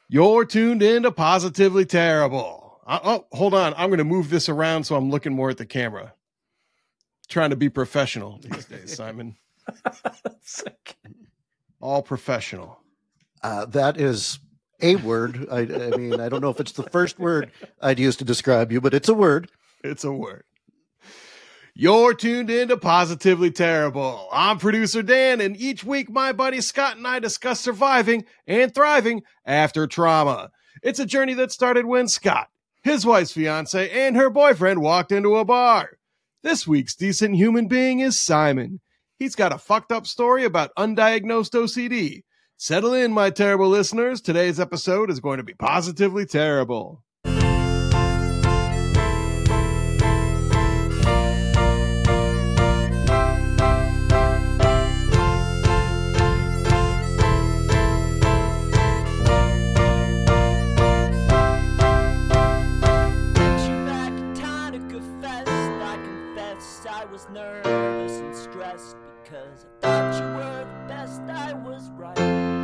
You're tuned in to Positively Terrible. Hold on. I'm going to move this around so I'm looking more at the camera. Trying to be professional these days, Simon. All professional. That is a word. I mean, I don't know if it's the first word I'd use to describe you, but it's a word. It's a word. You're tuned in to Positively Terrible. I'm producer Dan, and each week my buddy Scott and I discuss surviving and thriving after trauma. It's a journey that started when Scott, his wife's fiance, and her boyfriend walked into a bar. This week's decent human being is Simon. He's got a fucked up story about undiagnosed OCD. Settle in, my terrible listeners. Today's episode is going to be positively terrible. Nervous and stressed because I thought you were the best. I was right.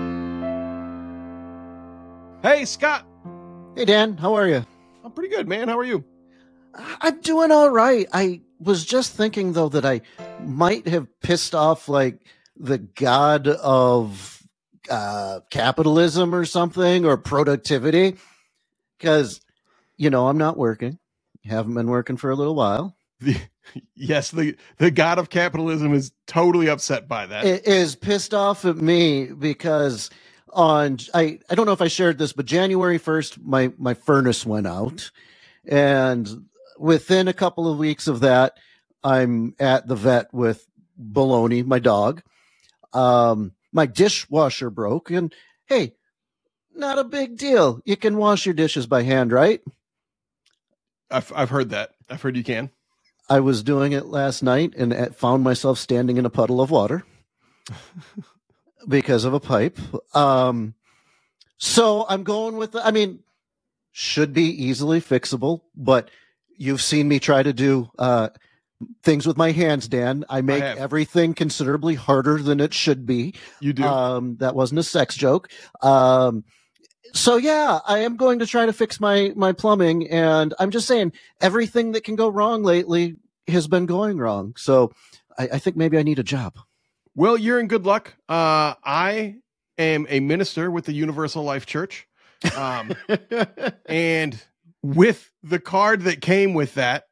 Hey, Scott. Hey, Dan. How are you? I'm pretty good, man. How are you? I'm doing all right. I was just thinking, though, that I might have pissed off, like, the god of capitalism or something, or productivity. Because, you know, I'm not working. Haven't been working for a little while. Yes, the god of capitalism is totally upset by that. It is pissed off at me because I don't know if I shared this, but January 1st, my furnace went out. And within a couple of weeks of that, I'm at the vet with Baloney, my dog. My dishwasher broke, and hey, not a big deal. You can wash your dishes by hand, right? I've heard that. I've heard you can. I was doing it last night and found myself standing in a puddle of water because of a pipe. So I'm going with should be easily fixable, but you've seen me try to do things with my hands, Dan. I make everything considerably harder than it should be. You do. That wasn't a sex joke. So yeah, I am going to try to fix my plumbing, and I'm just saying everything that can go wrong lately has been going wrong. So I think maybe I need a job. Well, you're in good luck. I am a minister with the Universal Life Church. And with the card that came with that,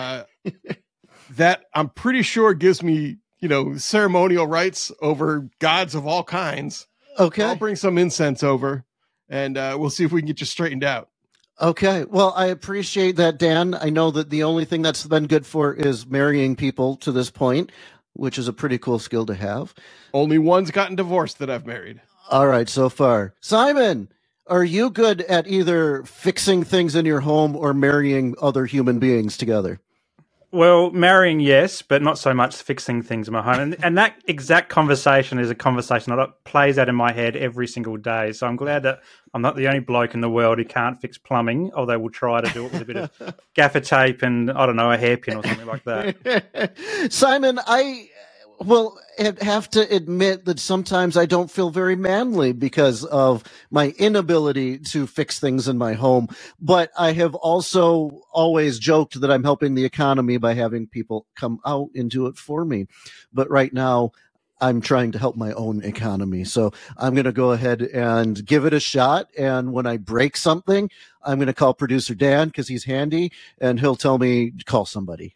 that I'm pretty sure gives me, ceremonial rights over gods of all kinds. Okay. I'll bring some incense over. And we'll see if we can get you straightened out. Okay. Well, I appreciate that, Dan. I know that the only thing that's been good for is marrying people to this point, which is a pretty cool skill to have. Only one's gotten divorced that I've married. All right, so far. Simon, are you good at either fixing things in your home or marrying other human beings together? Well, marrying, yes, but not so much fixing things in my home. And that exact conversation is a conversation that plays out in my head every single day. So I'm glad that I'm not the only bloke in the world who can't fix plumbing, although we'll try to do it with a bit of gaffer tape and, I don't know, a hairpin or something like that. Simon, I will have to admit that sometimes I don't feel very manly because of my inability to fix things in my home. But I have also always joked that I'm helping the economy by having people come out and do it for me. But right now, I'm trying to help my own economy. So I'm going to go ahead and give it a shot. And when I break something, I'm going to call producer Dan because he's handy and he'll tell me to call somebody.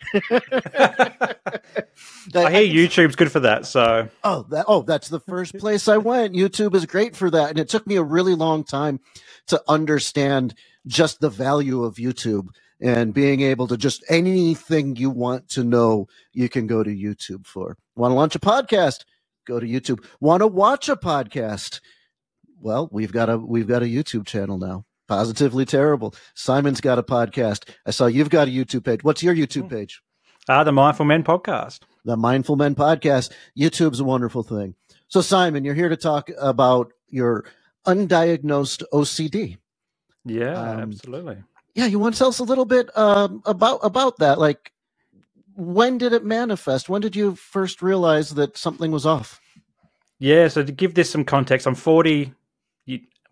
I hear YouTube's good for that. So that's the first place I went. YouTube is great for that. And it took me a really long time to understand just the value of YouTube and being able to just anything you want to know, you can go to YouTube for. Want to launch a podcast? Go to YouTube. Want to watch a podcast? Well, we've got a YouTube channel now. Positively Terrible. Simon's got a podcast. I saw you've got a YouTube page. What's your YouTube page? The Mindful Men Podcast. The Mindful Men Podcast. YouTube's a wonderful thing. So, Simon, you're here to talk about your undiagnosed OCD. Yeah, absolutely. Yeah, you want to tell us a little bit about that? Like, when did it manifest? When did you first realize that something was off? Yeah, so to give this some context, I'm 40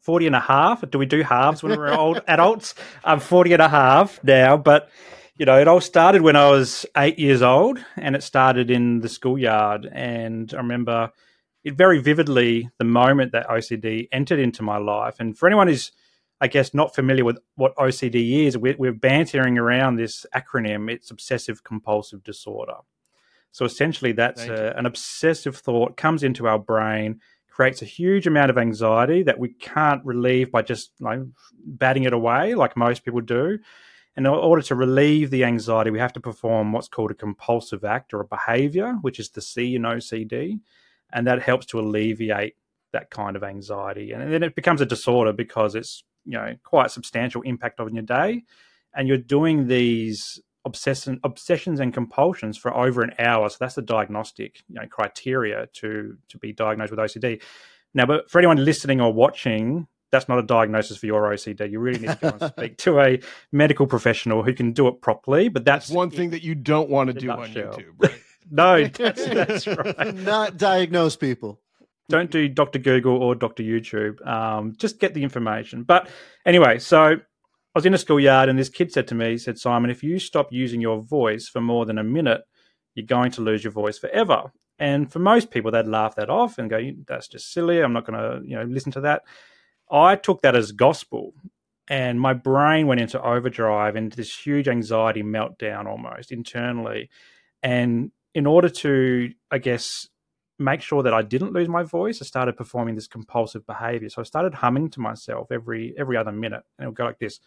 40 and a half. Do we do halves when we're old adults? I'm 40 and a half now, but it all started when I was 8 years old, and it started in the schoolyard. And I remember it very vividly, the moment that OCD entered into my life. And for anyone who's, I guess, not familiar with what OCD is, we're bantering around this acronym. It's obsessive compulsive disorder. So essentially that's an obsessive thought comes into our brain, creates a huge amount of anxiety that we can't relieve by just batting it away like most people do. And in order to relieve the anxiety, we have to perform what's called a compulsive act or a behavior, which is the C in OCD. And that helps to alleviate that kind of anxiety. And then it becomes a disorder because it's, quite a substantial impact on your day. And you're doing these obsessions and compulsions for over an hour. So that's the diagnostic criteria to be diagnosed with OCD. Now, but for anyone listening or watching, that's not a diagnosis for your OCD. You really need to go and speak to a medical professional who can do it properly. But that's one thing that you don't want to do on YouTube, right? No, that's right. Not diagnose people. Don't do Dr. Google or Dr. YouTube. Just get the information. But anyway, so I was in a schoolyard and this kid said to me, Simon, if you stop using your voice for more than a minute, you're going to lose your voice forever. And for most people, they'd laugh that off and go, that's just silly. I'm not going to listen to that. I took that as gospel, and my brain went into overdrive, into this huge anxiety meltdown almost internally. And in order to, I guess, make sure that I didn't lose my voice, I started performing this compulsive behavior. So I started humming to myself every other minute, and it would go like this,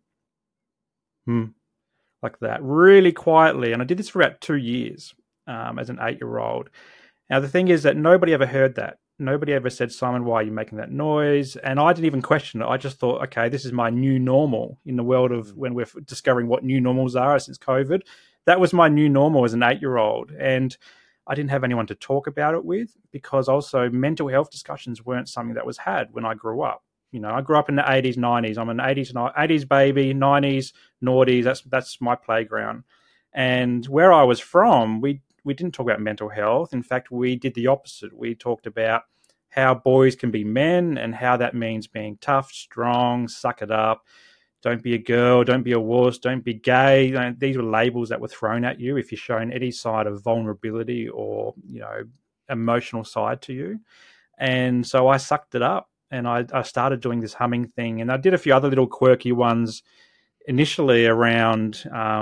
like that, really quietly. And I did this for about 2 years as an 8-year-old. Now, the thing is that nobody ever heard that. Nobody ever said, Simon, why are you making that noise? And I didn't even question it. I just thought, okay, this is my new normal in the world of when we're discovering what new normals are since COVID. That was my new normal as an 8-year-old. And I didn't have anyone to talk about it with, because also mental health discussions weren't something that was had when I grew up. I grew up in the 80s, 90s. I'm an 80s baby, 90s, noughties. That's my playground. And where I was from, we didn't talk about mental health. In fact, we did the opposite. We talked about how boys can be men and how that means being tough, strong, suck it up. Don't be a girl, don't be a wuss, don't be gay. These were labels that were thrown at you if you're showing any side of vulnerability or, emotional side to you. And so I sucked it up, and I started doing this humming thing. And I did a few other little quirky ones initially around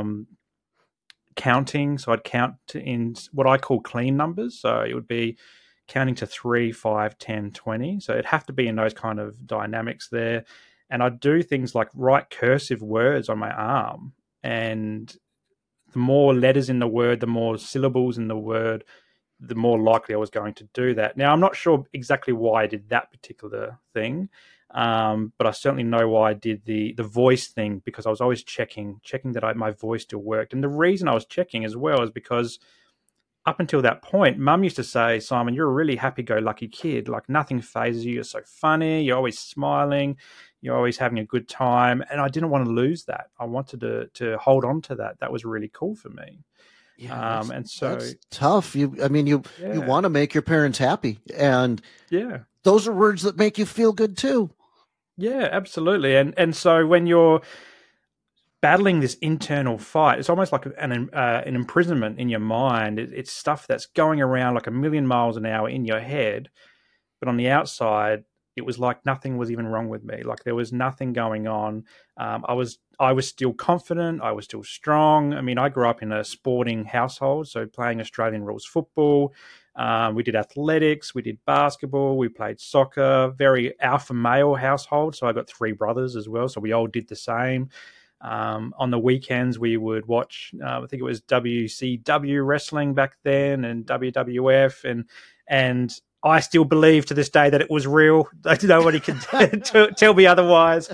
counting. So I'd count in what I call clean numbers. So it would be counting to 3, 5, 10, 20. So it'd have to be in those kind of dynamics there. And I'd do things like write cursive words on my arm. And the more letters in the word, the more syllables in the word, the more likely I was going to do that. Now, I'm not sure exactly why I did that particular thing, but I certainly know why I did the voice thing, because I was always checking that my voice still worked. And the reason I was checking as well is because up until that point, Mum used to say, Simon, you're a really happy-go-lucky kid. Like, nothing phases you. You're so funny. You're always smiling. You're always having a good time. And I didn't want to lose that. I wanted to hold on to that. That was really cool for me. Yeah, and so that's tough. You want to make your parents happy. And those are words that make you feel good too. Yeah, absolutely. And so when you're battling this internal fight, it's almost like an imprisonment in your mind. It's stuff that's going around like a million miles an hour in your head, but on the outside, it was like nothing was even wrong with me. Like there was nothing going on. I was still confident. I was still strong. I mean, I grew up in a sporting household, so playing Australian rules football. We did athletics. We did basketball. We played soccer. Very alpha male household. So I got 3 brothers as well. So we all did the same. On the weekends, we would watch, I think it was WCW wrestling back then and WWF. And I still believe to this day that it was real. Nobody can tell me otherwise.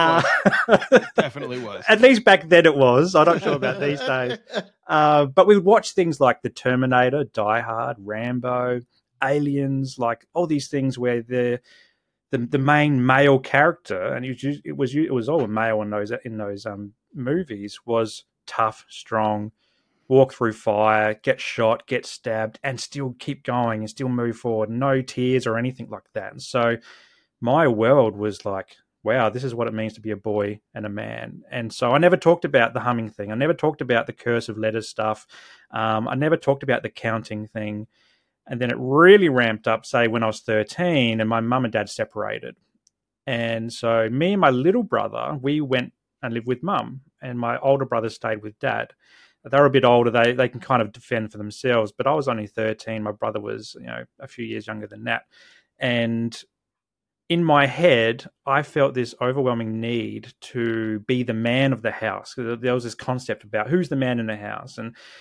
It definitely was. At least back then it was. I'm not sure about these days. But we would watch things like The Terminator, Die Hard, Rambo, Aliens, like all these things where the main male character, and it was all male in those movies, was tough, strong, walk through fire, get shot, get stabbed, and still keep going and still move forward. No tears or anything like that. And so my world was like, wow, this is what it means to be a boy and a man. And so I never talked about the humming thing. I never talked about the cursive letters stuff. I never talked about the counting thing. And then it really ramped up, say, when I was 13 and my mum and dad separated. And so me and my little brother, we went and lived with mum, and my older brother stayed with dad. They were a bit older. They can kind of defend for themselves, but I was only 13. My brother was, a few years younger than that. And in my head, I felt this overwhelming need to be the man of the house. There was this concept about who's the man in the house.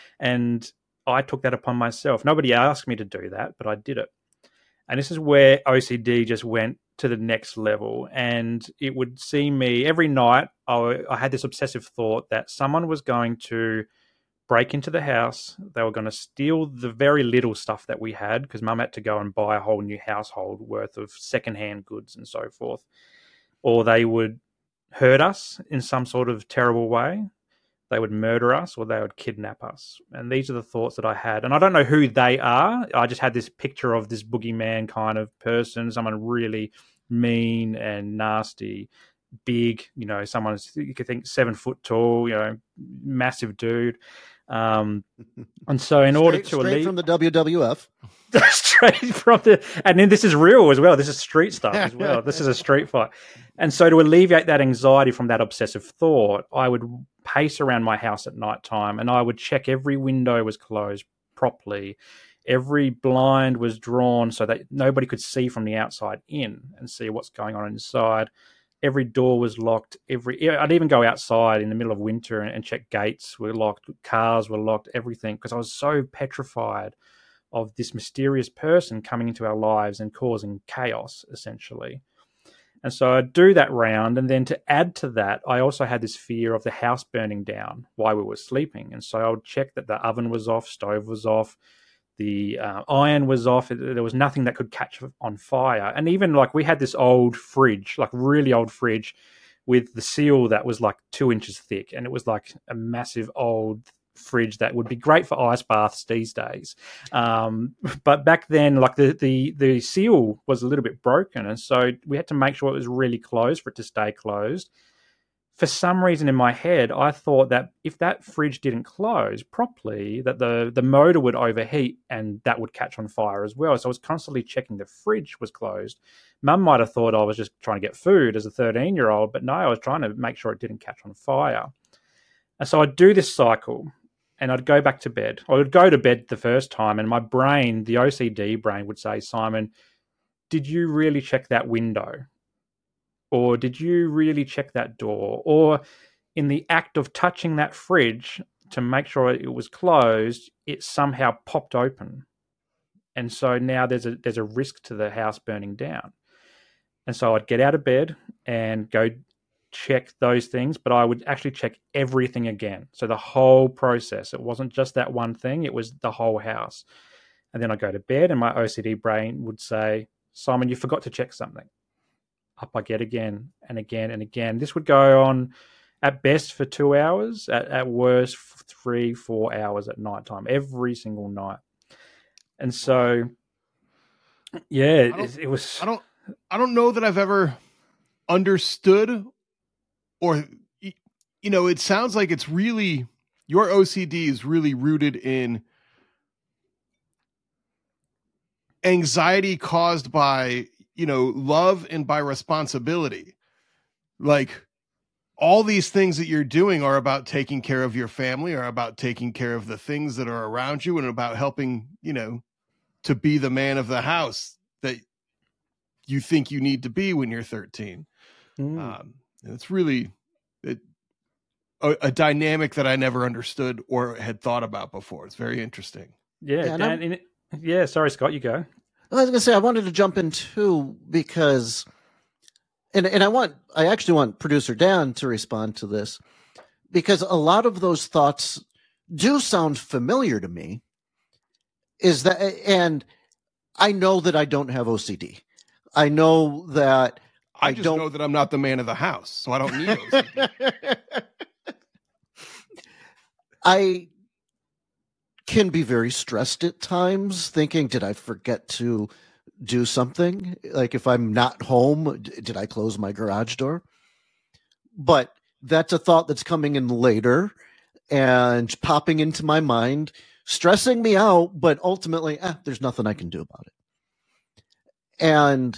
And I took that upon myself. Nobody asked me to do that, but I did it. And this is where OCD just went to the next level. And it would see me every night. I had this obsessive thought that someone was going to break into the house. They were going to steal the very little stuff that we had, because mum had to go and buy a whole new household worth of secondhand goods and so forth. Or they would hurt us in some sort of terrible way. They would murder us, or they would kidnap us. And these are the thoughts that I had. And I don't know who they are. I just had this picture of this boogeyman kind of person, someone really mean and nasty, big, someone you could think 7 foot tall, massive dude. And so in order to straight from the WWF. Straight from and then this is real as well. This is street stuff as well. This is a street fight. And so to alleviate that anxiety from that obsessive thought, I would pace around my house at night time, and I would check every window was closed properly. Every blind was drawn so that nobody could see from the outside in and see what's going on inside. Every door was locked. I'd even go outside in the middle of winter and check gates were locked, cars were locked, everything, because I was so petrified of this mysterious person coming into our lives and causing chaos, essentially. And so I'd do that round. And then to add to that, I also had this fear of the house burning down while we were sleeping. And so I would check that the oven was off, stove was off, the iron was off. There was nothing that could catch on fire. And even we had this old fridge, really old fridge with the seal that was 2 inches thick. And it was like a massive old fridge that would be great for ice baths these days. But back then, the seal was a little bit broken. And so we had to make sure it was really closed for it to stay closed. For some reason in my head, I thought that if that fridge didn't close properly, that the motor would overheat and that would catch on fire as well. So I was constantly checking the fridge was closed. Mum might have thought I was just trying to get food as a 13-year-old, but no, I was trying to make sure it didn't catch on fire. And so I'd do this cycle, and I'd go back to bed. I would go to bed the first time, and my brain, the OCD brain, would say, Simon, did you really check that window? Or did you really check that door? Or in the act of touching that fridge to make sure it was closed, it somehow popped open. And so now there's a risk to the house burning down. And so I'd get out of bed and go check those things, but I would actually check everything again. So the whole process, it wasn't just that one thing, it was the whole house. And then I go to bed and my OCD brain would say, Simon, you forgot to check something. Up I get again and again and again. This would go on at best for 2 hours, at worst 3-4 hours at night time, every single night. And so, yeah, it was. I don't know that I've ever understood, or it sounds like it's really, your OCD is really rooted in anxiety caused by love and by responsibility. Like, all these things that you're doing are about taking care of your family, are about taking care of the things that are around you, and about helping, to be the man of the house that you think you need to be when you're 13. It's really a dynamic that I never understood or had thought about before. It's very interesting. Yeah, Dan, sorry, Scott, you go. I was going to say, I wanted to jump in too, because, and I actually want producer Dan to respond to this, because a lot of those thoughts do sound familiar to me. And I know that I don't have OCD. I know that I just know that I'm not the man of the house, so I don't need OCD. I can be very stressed at times, thinking, did I forget to do something. Like if I'm not home, did I close my garage door? But that's a thought that's coming in later and popping into my mind, stressing me out, but ultimately, there's nothing I can do about it. And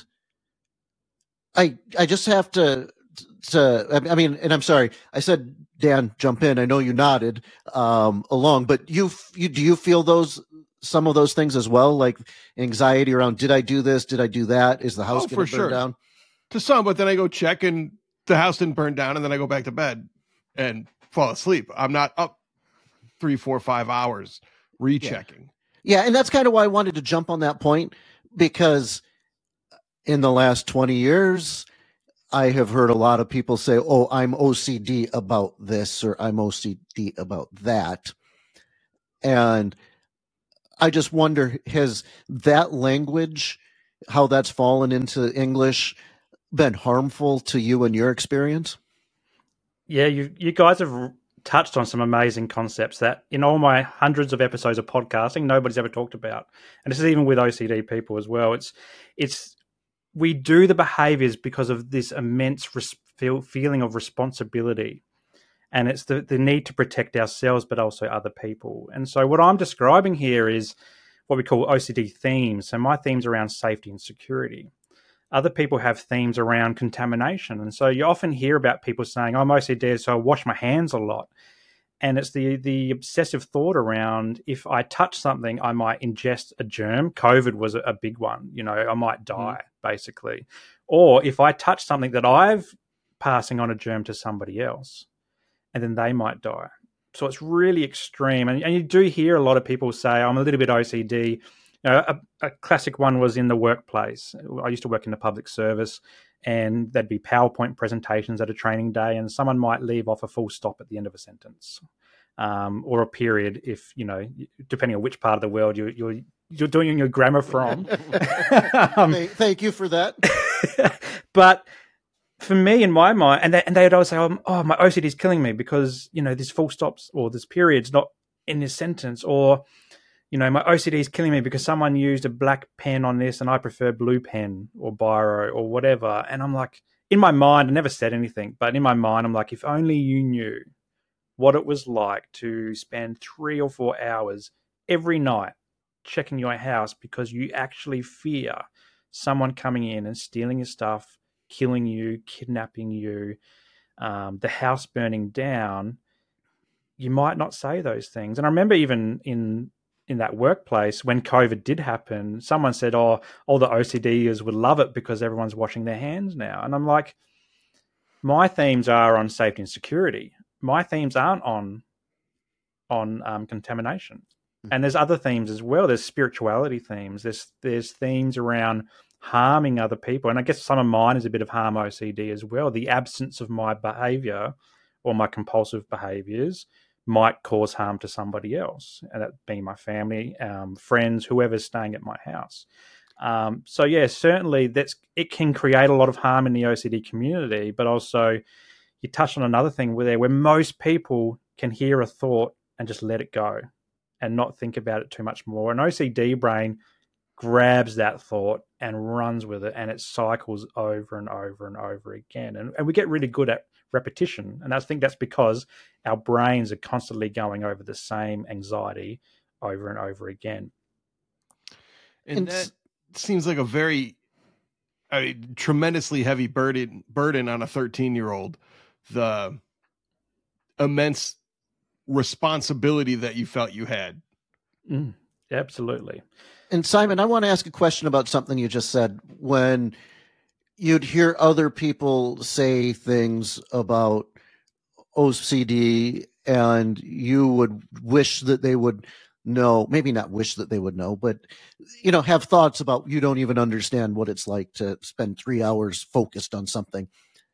I just have to I mean, and I'm sorry, I said, Dan, jump in. I know you nodded along, but do you feel some of those things as well, like anxiety around, did I do this? Did I do that? Is the house going to burn down? To some, but then I go check and the house didn't burn down, and then I go back to bed and fall asleep. I'm not up 3, 4, 5 hours rechecking. Yeah, and that's kind of why I wanted to jump on that point, because in the last 20 years, I have heard a lot of people say, oh, I'm OCD about this, or I'm OCD about that. And I just wonder, has that language, how that's fallen into English, been harmful to you and your experience? Yeah, you guys have touched on some amazing concepts that in all my hundreds of episodes of podcasting, nobody's ever talked about. And this is even with OCD people as well. It's we do the behaviors because of this immense feeling of responsibility. And it's the need to protect ourselves, but also other people. And so what I'm describing here is what we call OCD themes. So my theme's around safety and security. Other people have themes around contamination. And so you often hear about people saying, I'm OCD, so I wash my hands a lot. And it's the obsessive thought around, if I touch something, I might ingest a germ. COVID was a big one. I might die, basically. Or if I touch something that I've passing on a germ to somebody else, and then they might die. So it's really extreme. And you do hear a lot of people say, I'm a little bit OCD. A classic one was in the workplace. I used to work in the public service, and there'd be PowerPoint presentations at a training day, and someone might leave off a full stop at the end of a sentence, or a period if, depending on which part of the world you're doing your grammar from. Thank you for that. But for me, in my mind, and they'd always say, oh, my OCD is killing me because, this full stops or this period's not in this sentence, or, my OCD is killing me because someone used a black pen on this and I prefer blue pen or biro or whatever. And I'm like, in my mind, I never said anything, but in my mind, I'm like, if only you knew what it was like to spend 3 or 4 hours every night checking your house because you actually fear someone coming in and stealing your stuff, killing you, kidnapping you, the house burning down, you might not say those things. And I remember even in that workplace, when COVID did happen, someone said, oh, all the OCDers would love it because everyone's washing their hands now. And I'm like, my themes are on safety and security. My themes aren't on contamination. And there's other themes as well. There's spirituality themes. There's themes around harming other people. And I guess some of mine is a bit of harm OCD as well. The absence of my behavior or my compulsive behaviors might cause harm to somebody else, and that being my family, friends, whoever's staying at my house. So yeah, certainly it can create a lot of harm in the OCD community, but also you touched on another thing where most people can hear a thought and just let it go and not think about it too much more. An OCD brain grabs that thought and runs with it, and it cycles over and over and over again. And we get really good at repetition. And I think that's because our brains are constantly going over the same anxiety over and over again. And that seems like a very tremendously heavy burden on a 13-year-old. The immense responsibility that you felt you had. Absolutely. And Simon, I want to ask a question about something you just said. When you'd hear other people say things about OCD and you would wish that they would know, maybe not wish that they would know, but, have thoughts about you don't even understand what it's like to spend 3 hours focused on something.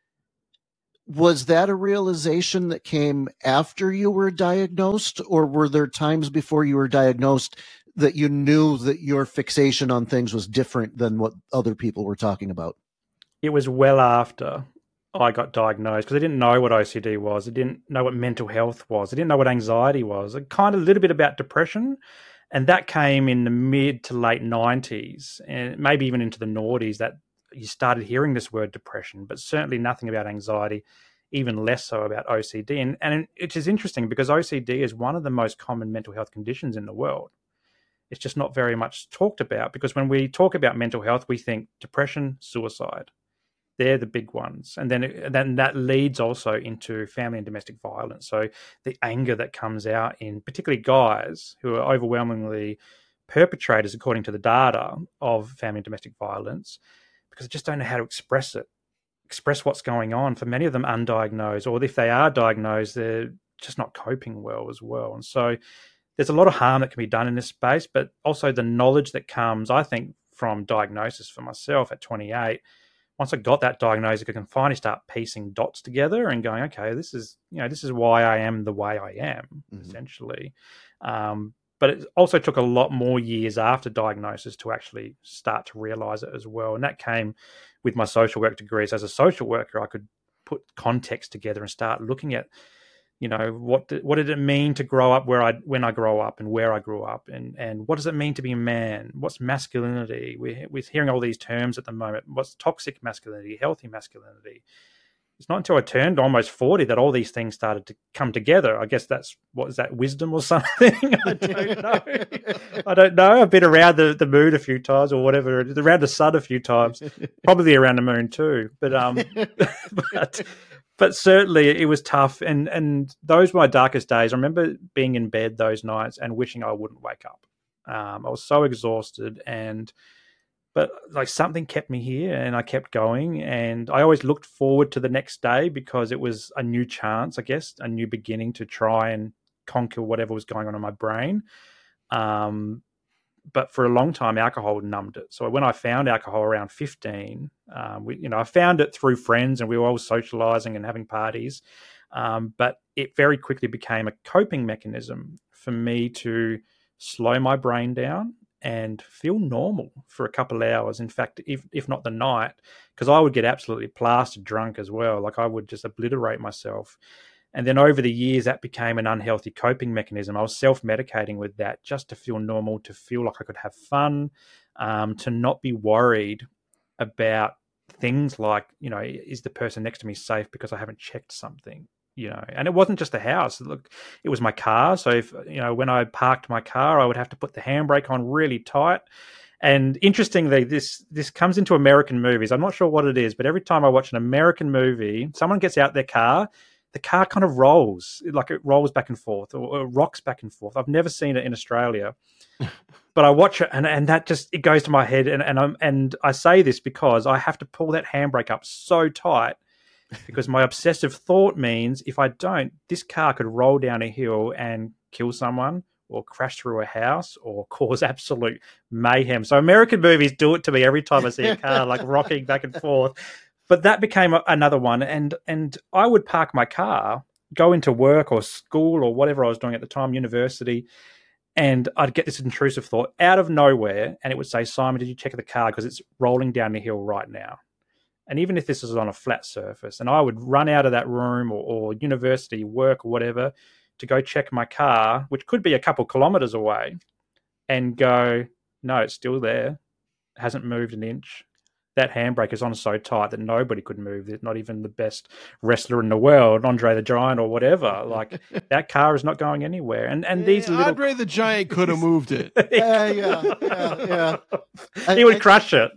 Was that a realization that came after you were diagnosed, or were there times before you were diagnosed that you knew that your fixation on things was different than what other people were talking about? It was well after I got diagnosed, because I didn't know what OCD was. I didn't know what mental health was. I didn't know what anxiety was. I kind of a little bit about depression. And that came in the mid to late 90s, and maybe even into the noughties, that you started hearing this word depression, but certainly nothing about anxiety, even less so about OCD. And it is interesting because OCD is one of the most common mental health conditions in the world. It's just not very much talked about, because when we talk about mental health, we think depression, suicide. They're the big ones. And then that leads also into family and domestic violence. So the anger that comes out in particularly guys who are overwhelmingly perpetrators, according to the data, of family and domestic violence, because they just don't know how to express it, express what's going on. For many of them, undiagnosed, or if they are diagnosed, they're just not coping well as well. And so there's a lot of harm that can be done in this space, but also the knowledge that comes, I think, from diagnosis for myself at 28. Once I got that diagnosis, I can finally start piecing dots together and going, okay, this is why I am the way I am, essentially. But it also took a lot more years after diagnosis to actually start to realize it as well. And that came with my social work degrees. As a social worker, I could put context together and start looking at, what did it mean to grow up when I grow up and where I grew up, and what does it mean to be a man? What's masculinity? We're hearing all these terms at the moment. What's toxic masculinity, healthy masculinity? It's not until I turned almost 40 that all these things started to come together. I guess that wisdom or something? I don't know. I've been around the moon a few times, or whatever, around the sun a few times, probably around the moon too. But certainly it was tough, and those were my darkest days. I remember being in bed those nights and wishing I wouldn't wake up. I was so exhausted, but like something kept me here, and I kept going. And I always looked forward to the next day because it was a new chance, I guess, a new beginning to try and conquer whatever was going on in my brain. But for a long time, alcohol numbed it. So when I found alcohol around 15, I found it through friends, and we were all socializing and having parties. But it very quickly became a coping mechanism for me to slow my brain down and feel normal for a couple of hours. In fact, if not the night, because I would get absolutely plastered drunk as well. Like I would just obliterate myself. And then over the years, that became an unhealthy coping mechanism. I was self-medicating with that just to feel normal, to feel like I could have fun, to not be worried about things like, is the person next to me safe because I haven't checked something, And it wasn't just the house. Look, it was my car. So if, when I parked my car, I would have to put the handbrake on really tight. And interestingly, this comes into American movies. I'm not sure what it is, but every time I watch an American movie, someone gets out their car, the car kind of rolls, like it rolls back and forth or rocks back and forth. I've never seen it in Australia, but I watch it and that just, it goes to my head. And I say this because I have to pull that handbrake up so tight because my obsessive thought means if I don't, this car could roll down a hill and kill someone or crash through a house or cause absolute mayhem. So American movies do it to me every time I see a car like rocking back and forth. But that became another one, and I would park my car, go into work or school or whatever I was doing at the time, university, and I'd get this intrusive thought out of nowhere, and it would say, Simon, did you check the car? Because it's rolling down the hill right now. And even if this is on a flat surface, and I would run out of that room or university, work or whatever, to go check my car, which could be a couple kilometres away, and go, no, it's still there, it hasn't moved an inch. That handbrake is on so tight that nobody could move it, not even the best wrestler in the world, Andre the Giant or whatever. Like, that car is not going anywhere. And these little... Andre the Giant could have moved it. Yeah. He would crush it.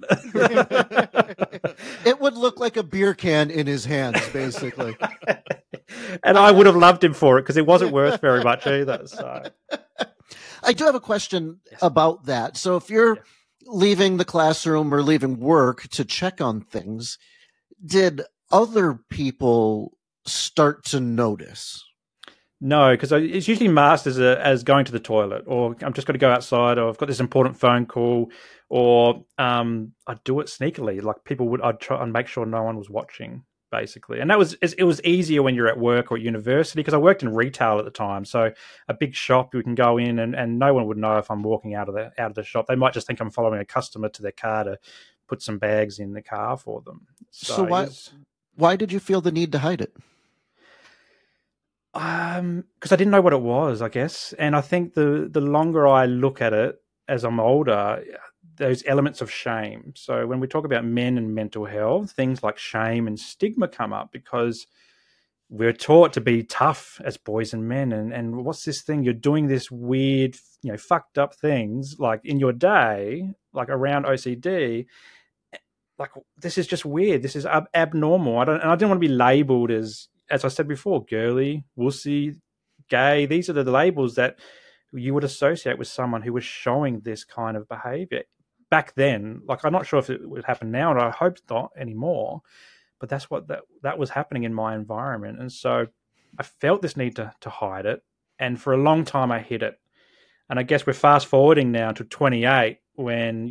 It would look like a beer can in his hands, basically. And I would have loved him for it because it wasn't worth very much either. So, I do have a question about that. So if you're leaving the classroom or leaving work to check on things, did other people start to notice? No, because it's usually masked as going to the toilet, or I'm just going to go outside, or I've got this important phone call, or I'd do it sneakily. Like I'd try and make sure no one was watching, basically. And it was easier when you're at work or at university, because I worked in retail at the time. So a big shop, you can go in and no one would know if I'm walking out of the shop. They might just think I'm following a customer to their car to put some bags in the car for them. So why did you feel the need to hide it? Because I didn't know what it was, I guess. And I think the longer I look at it as I'm older, those elements of shame. So when we talk about men and mental health, things like shame and stigma come up because we're taught to be tough as boys and men. And what's this thing? You're doing this weird, fucked up things like in your day, like around OCD. Like, this is just weird. This is abnormal. I didn't want to be labeled as I said before, girly, wussy, gay. These are the labels that you would associate with someone who was showing this kind of behavior back then. Like, I'm not sure if it would happen now, and I hope not anymore. But that's what that was happening in my environment. And so I felt this need to hide it. And for a long time, I hid it. And I guess we're fast forwarding now to 28 when,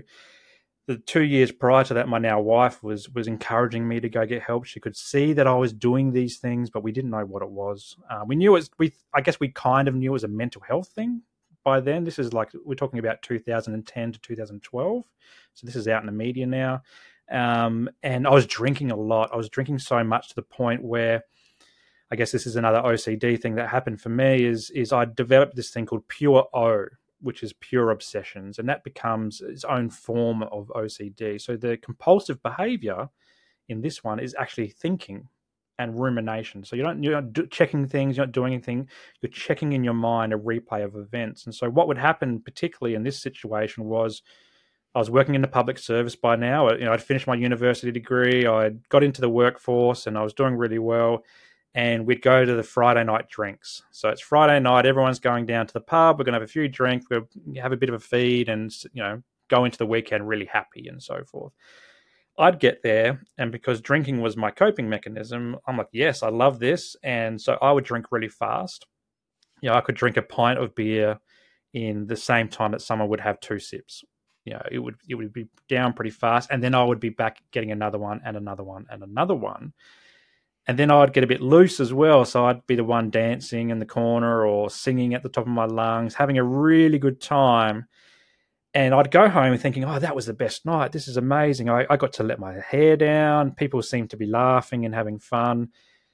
the 2 years prior to that, my now wife was encouraging me to go get help. She could see that I was doing these things, but we didn't know what it was. We knew I guess we kind of knew it was a mental health thing by then. This is like, we're talking about 2010 to 2012. So this is out in the media now. And I was drinking a lot. I was drinking so much to the point where, I guess this is another OCD thing that happened for me, is I developed this thing called pure O, which is pure obsessions, and that becomes its own form of OCD. So the compulsive behavior in this one is actually thinking and rumination. So you're not checking things, you're not doing anything, you're checking in your mind a replay of events. And so what would happen, particularly in this situation, was I was working in the public service by now. I'd finished my university degree, I got into the workforce, and I was doing really well. And we'd go to the Friday night drinks. So it's Friday night, everyone's going down to the pub, we're going to have a few drinks, we'll have a bit of a feed and, go into the weekend really happy and so forth. I'd get there, and because drinking was my coping mechanism, I'm like, yes, I love this. And so I would drink really fast. I could drink a pint of beer in the same time that someone would have 2 sips. It would be down pretty fast, and then I would be back getting another one and another one and another one. And then I'd get a bit loose as well. So I'd be the one dancing in the corner or singing at the top of my lungs, having a really good time. And I'd go home thinking, oh, that was the best night. This is amazing. I got to let my hair down. People seemed to be laughing and having fun.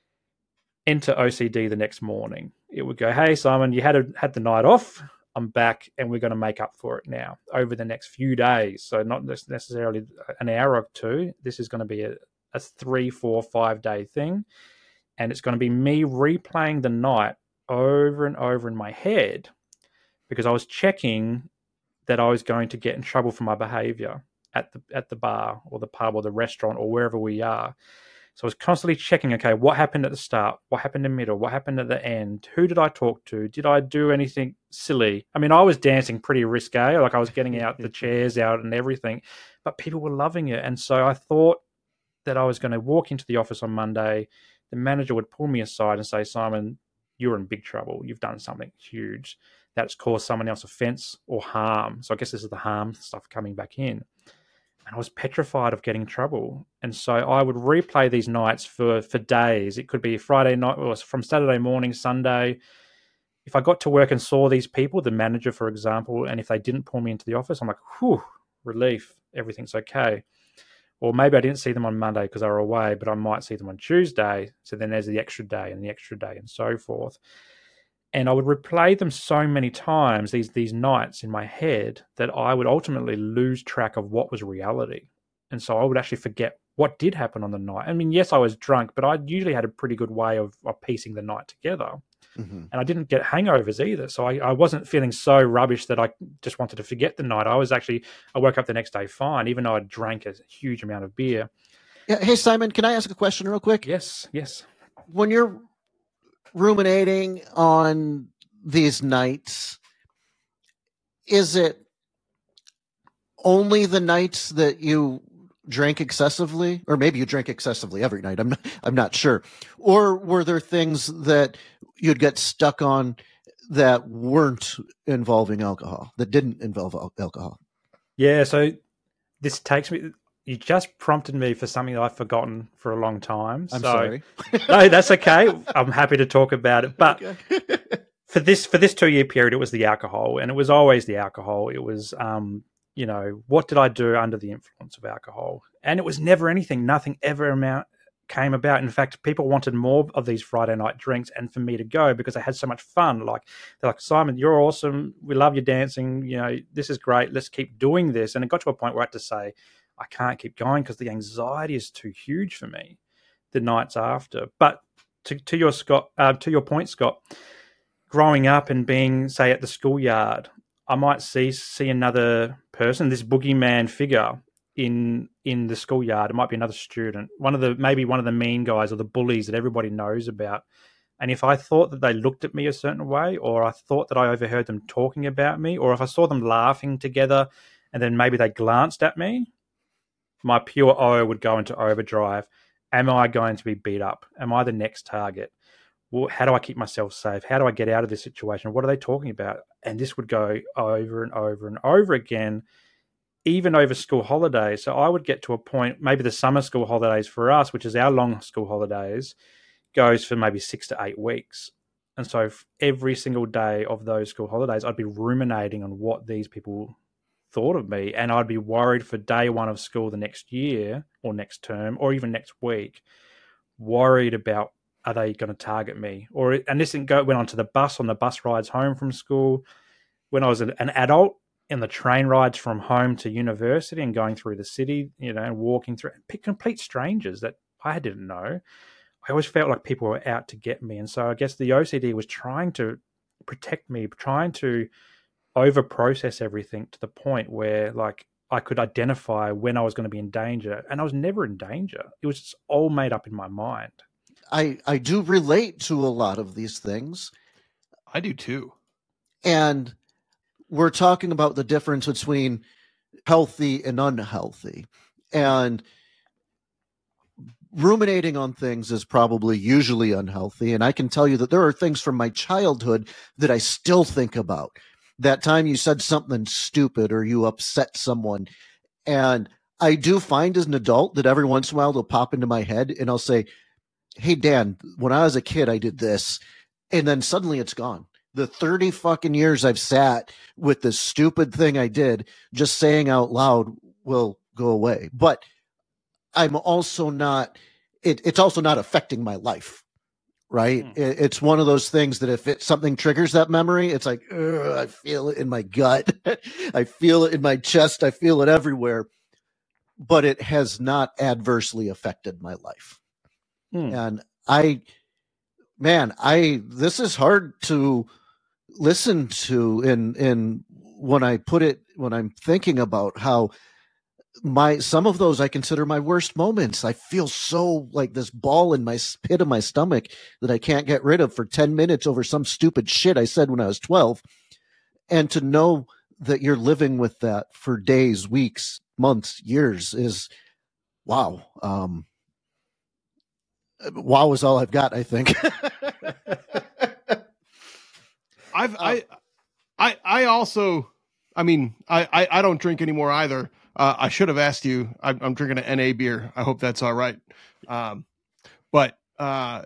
Enter OCD the next morning. It would go, hey, Simon, you had the night off. I'm back, and we're going to make up for it now over the next few days. So not necessarily an hour or two. This is going to be a 3, 4, 5 day thing. And it's going to be me replaying the night over and over in my head because I was checking that I was going to get in trouble for my behavior at the bar or the pub or the restaurant or wherever we are. So I was constantly checking, okay, what happened at the start? What happened in the middle? What happened at the end? Who did I talk to? Did I do anything silly? I mean, I was dancing pretty risque. Like I was getting out the chairs out and everything, but people were loving it. And so I thought that I was going to walk into the office on Monday. The manager would pull me aside and say, Simon, you're in big trouble. You've done something huge that's caused someone else offense or harm. So I guess this is the harm stuff coming back in. And I was petrified of getting in trouble. And so I would replay these nights for days. It could be Friday night or from Saturday morning, Sunday. If I got to work and saw these people, the manager, for example, and if they didn't pull me into the office, I'm like, whew, relief, everything's okay. Or maybe I didn't see them on Monday because they were away, but I might see them on Tuesday. So then there's the extra day and so forth. And I would replay them so many times, these nights in my head, that I would ultimately lose track of what was reality. And so I would actually forget what did happen on the night. I mean, yes, I was drunk, but I usually had a pretty good way of piecing the night together. Mm-hmm. And I didn't get hangovers either. So I wasn't feeling so rubbish that I just wanted to forget the night. I woke up the next day fine, even though I drank a huge amount of beer. Yeah. Hey, Simon, can I ask a question real quick? Yes. When you're ruminating on these nights, is it only the nights that you drank excessively, or maybe you drank excessively every night? I'm not sure. Or were there things that you'd get stuck on that weren't involving alcohol, that didn't involve alcohol? Yeah. So this takes me. You just prompted me for something that I've forgotten for a long time. I'm sorry. No, that's okay. I'm happy to talk about it. But okay. for this 2-year period, it was the alcohol, and it was always the alcohol. It was, what did I do under the influence of alcohol? And it was never anything. Nothing ever came about. In fact, people wanted more of these Friday night drinks and for me to go because I had so much fun. Like, they're like, Simon, you're awesome. We love your dancing. You know, this is great. Let's keep doing this. And it got to a point where I had to say, I can't keep going because the anxiety is too huge for me the nights after. But to your point, Scott, growing up and being, say, at the schoolyard, I might see another person, this boogeyman figure in the schoolyard. It might be another student, maybe one of the mean guys or the bullies that everybody knows about. And if I thought that they looked at me a certain way, or I thought that I overheard them talking about me, or if I saw them laughing together and then maybe they glanced at me, my pure O would go into overdrive. Am I going to be beat up? Am I the next target? Well, how do I keep myself safe? How do I get out of this situation? What are they talking about? And this would go over and over and over again, even over school holidays. So I would get to a point, maybe the summer school holidays for us, which is our long school holidays, goes for maybe 6 to 8 weeks. And so every single day of those school holidays, I'd be ruminating on what these people thought of me. And I'd be worried for day one of school the next year or next term or even next week, worried about, are they going to target me? And this went on to the bus, on the bus rides home from school. When I was an adult, in the train rides from home to university and going through the city, you know, and walking through complete strangers that I didn't know. I always felt like people were out to get me. And so I guess the OCD was trying to protect me, trying to over-process everything to the point where, like, I could identify when I was going to be in danger. And I was never in danger. It was just all made up in my mind. I do relate to a lot of these things. I do too. And we're talking about the difference between healthy and unhealthy. And ruminating on things is probably usually unhealthy. And I can tell you that there are things from my childhood that I still think about. That time you said something stupid or you upset someone. And I do find as an adult that every once in a while they'll pop into my head and I'll say, hey, Dan, when I was a kid, I did this. And then suddenly it's gone. The 30 fucking years I've sat with this stupid thing I did, just saying out loud will go away. But I'm also not, it's also not affecting my life, right? It's one of those things that if something triggers that memory, it's like, I feel it in my gut. I feel it in my chest. I feel it everywhere. But it has not adversely affected my life. And this is hard to listen to in when I'm thinking about how some of those I consider my worst moments. I feel so like this ball in my pit of my stomach that I can't get rid of for 10 minutes over some stupid shit I said when I was 12. And to know that you're living with that for days, weeks, months, years is wow. Wow is all I've got, I think. I also, I mean, I don't drink anymore either. I should have asked you. I'm drinking an NA beer. I hope that's all right. But a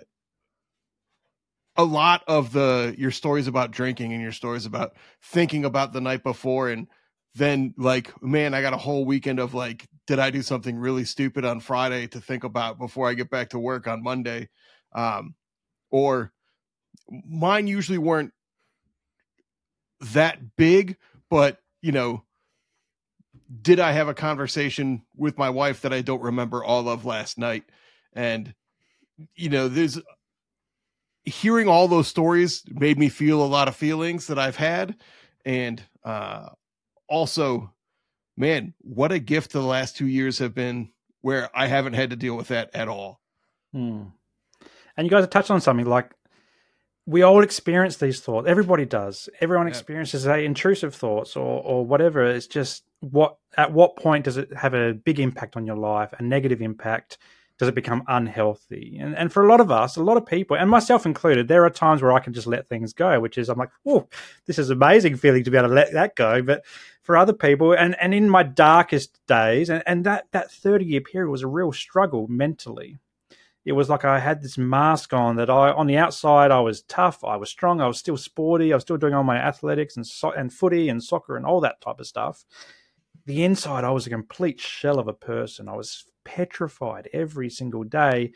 lot of your stories about drinking and your stories about thinking about the night before, and then like, man, I got a whole weekend of like, did I do something really stupid on Friday to think about before I get back to work on Monday? Or mine usually weren't that big, but you know, did I have a conversation with my wife that I don't remember all of last night? And, you know, hearing all those stories made me feel a lot of feelings that I've had. And also, man, what a gift the last 2 years have been where I haven't had to deal with that at all. And you guys have touched on something like, we all experience these thoughts. Everybody does. Everyone experiences intrusive thoughts or whatever. It's just at what point does it have a big impact on your life, a negative impact? Does it become unhealthy? And for a lot of us, a lot of people, and myself included, there are times where I can just let things go, which is I'm like, oh, this is an amazing feeling to be able to let that go. But for other people, and in my darkest days, and that 30-year period was a real struggle mentally. It was like I had this mask on that on the outside, I was tough, I was strong, I was still sporty, I was still doing all my athletics and footy and soccer and all that type of stuff. The inside, I was a complete shell of a person. I was petrified every single day.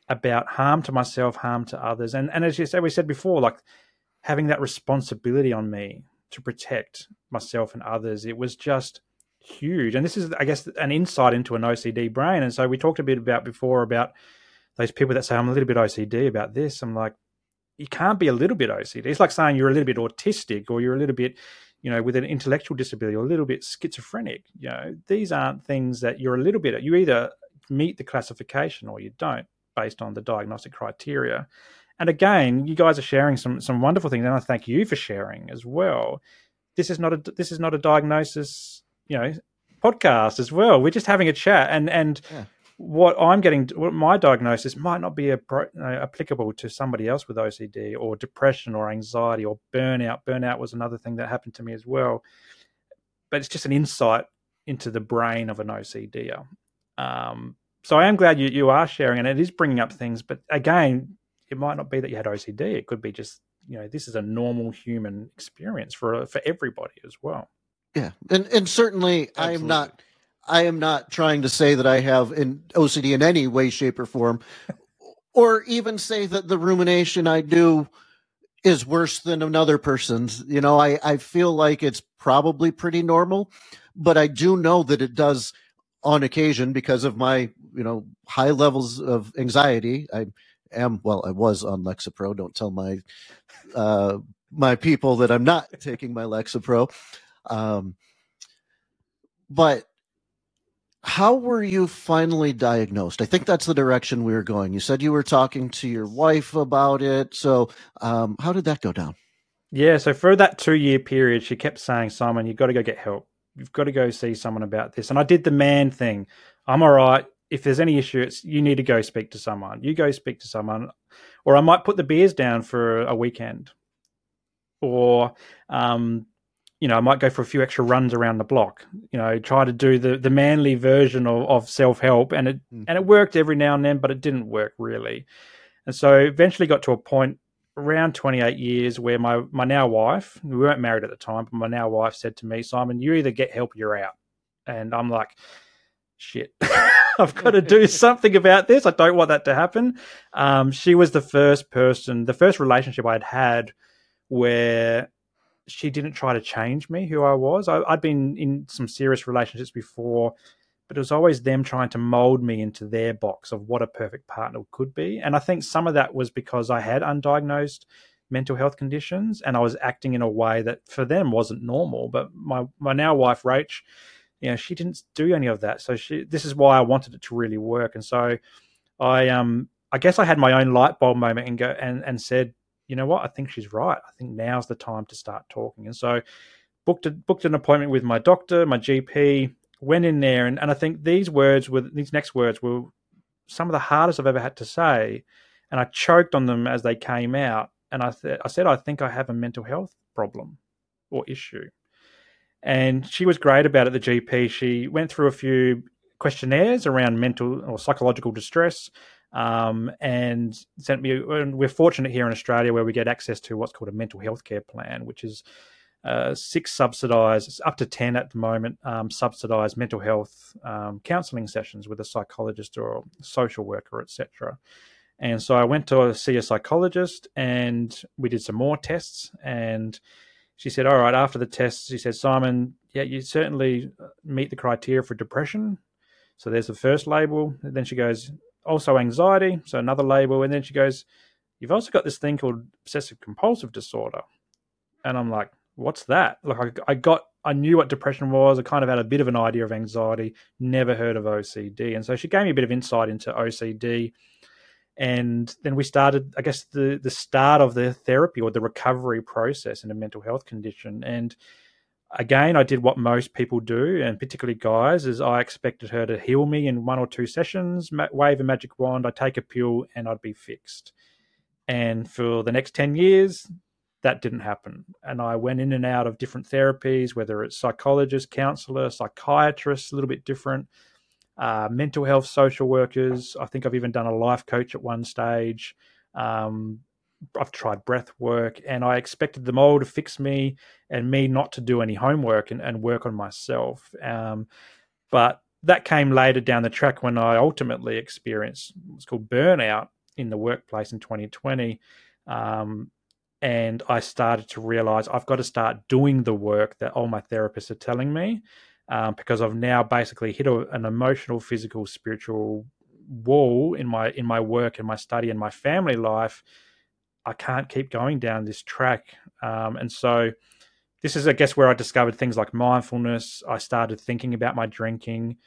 about harm to myself, harm to others. And as you said, we said before, like having that responsibility on me to protect myself and others, it was just huge. And this is, I guess, an insight into an OCD brain. And so we talked a bit before about those people that say, I'm a little bit OCD about this. I'm like, you can't be a little bit OCD. It's like saying you're a little bit autistic or you're a little bit, with an intellectual disability or a little bit schizophrenic. These aren't things that you're a little bit, you either meet the classification or you don't, based on the diagnostic criteria. And again, you guys are sharing some wonderful things, and I thank you for sharing as well. This is not a diagnosis, podcast as well. We're just having a chat, and what my diagnosis might not be applicable to somebody else with OCD or depression or anxiety or burnout. Burnout was another thing that happened to me as well. But it's just an insight into the brain of an OCDer. So I am glad you are sharing, and it is bringing up things. But again, it might not be that you had OCD. It could be just, this is a normal human experience for everybody as well. Yeah, and certainly Absolutely. I am not trying to say that I have an OCD in any way, shape, or form, or even say that the rumination I do is worse than another person's. I feel like it's probably pretty normal, but I do know that it does on occasion because of my, high levels of anxiety. I was on Lexapro. Don't tell my my people that I'm not taking my Lexapro. But how were you finally diagnosed? I think that's the direction we were going. You said you were talking to your wife about it. So how did that go down? Yeah, so for that 2-year period, she kept saying, Simon, you've got to go get help. You've got to go see someone about this. And I did the man thing. I'm all right. If there's any issue, you need to go speak to someone. You go speak to someone. Or I might put the beers down for a weekend. Or, I might go for a few extra runs around the block. Try to do the manly version of self-help. And it worked every now and then, but it didn't work really. And so eventually got to a point around 28 years where my now wife, we weren't married at the time, but my now wife said to me, Simon, you either get help or you're out. And I'm like, shit, I've got to do something about this. I don't want that to happen. She was the first relationship I'd had where she didn't try to change me, who I was. I'd been in some serious relationships before, but it was always them trying to mold me into their box of what a perfect partner could be. And I think some of that was because I had undiagnosed mental health conditions and I was acting in a way that for them wasn't normal. But my now wife, Rach, she didn't do any of that. So this is why I wanted it to really work. And so I guess I had my own light bulb moment and said, you know what, I think she's right. I think now's the time to start talking. And so booked an appointment with my doctor, my GP, went in there, and I think these next words were some of the hardest I've ever had to say, and I choked on them as they came out. And I said, I think I have a mental health problem or issue. And she was great about it, the GP. She went through a few questionnaires around mental or psychological distress, and sent me. And we're fortunate here in Australia where we get access to what's called a mental health care plan, which is 6 subsidised, up to 10 at the moment, subsidised mental health counselling sessions with a psychologist or a social worker, etc. And so I went to see a psychologist and we did some more tests, and she said, all right, after the tests, she said, Simon, yeah, you certainly meet the criteria for depression. So there's the first label. And then she goes, also anxiety, so another label. And then she goes, you've also got this thing called obsessive compulsive disorder. And I'm like, what's that? Like I knew what depression was. I kind of had a bit of an idea of anxiety, never heard of OCD. And so she gave me a bit of insight into OCD. And then we started, I guess, the start of the therapy or the recovery process in a mental health condition. And again, I did what most people do, and particularly guys, is I expected her to heal me in 1 or 2 sessions, wave a magic wand, I'd take a pill, and I'd be fixed. And for the next 10 years, that didn't happen. And I went in and out of different therapies, whether it's psychologist, counselor, psychiatrist, a little bit different, mental health social workers. I think I've even done a life coach at one stage. I've tried breath work, and I expected them all to fix me and me not to do any homework and work on myself. But that came later down the track when I ultimately experienced what's called burnout. in the workplace in 2020. And I started to realize I've got to start doing the work that all my therapists are telling me, because I've now basically hit an emotional, physical, spiritual wall in my work and my study and my family life. I can't keep going down this track. And so this is, I guess, where I discovered things like mindfulness. I started thinking about my drinking.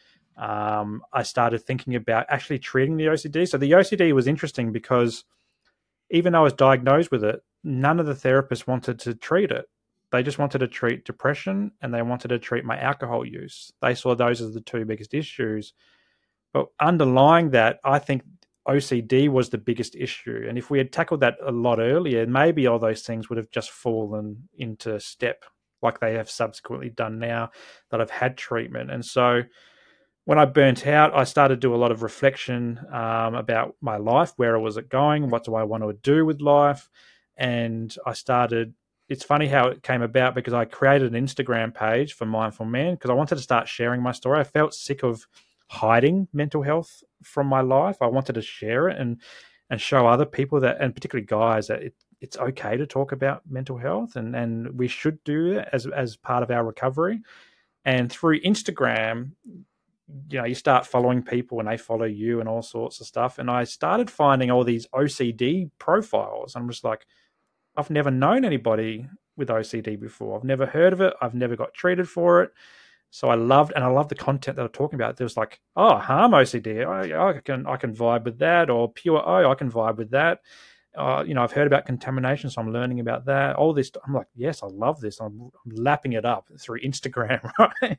I started thinking about actually treating the OCD. So the OCD was interesting because even though I was diagnosed with it, none of the therapists wanted to treat it. They just wanted to treat depression and they wanted to treat my alcohol use. They saw those as the two biggest issues. But underlying that, I think OCD was the biggest issue. And if we had tackled that a lot earlier, maybe all those things would have just fallen into step like they have subsequently done now that I've had treatment. And so when I burnt out, I started to do a lot of reflection about my life. Where was it going? What do I want to do with life? And I started, it's funny how it came about because I created an Instagram page for Mindful Men because I wanted to start sharing my story. I felt sick of hiding mental health from my life. I wanted to share it and show other people that, and particularly guys, that it's okay to talk about mental health and we should do it as part of our recovery. And through Instagram, you start following people and they follow you and all sorts of stuff. And I started finding all these OCD profiles. I'm just like, I've never known anybody with OCD before. I've never heard of it. I've never got treated for it. So I loved the content that they're talking about. There was like, harm OCD. I can vibe with that, or pure I can vibe with that. I've heard about contamination, so I'm learning about that. All this, I'm like, yes, I love this. I'm lapping it up through Instagram,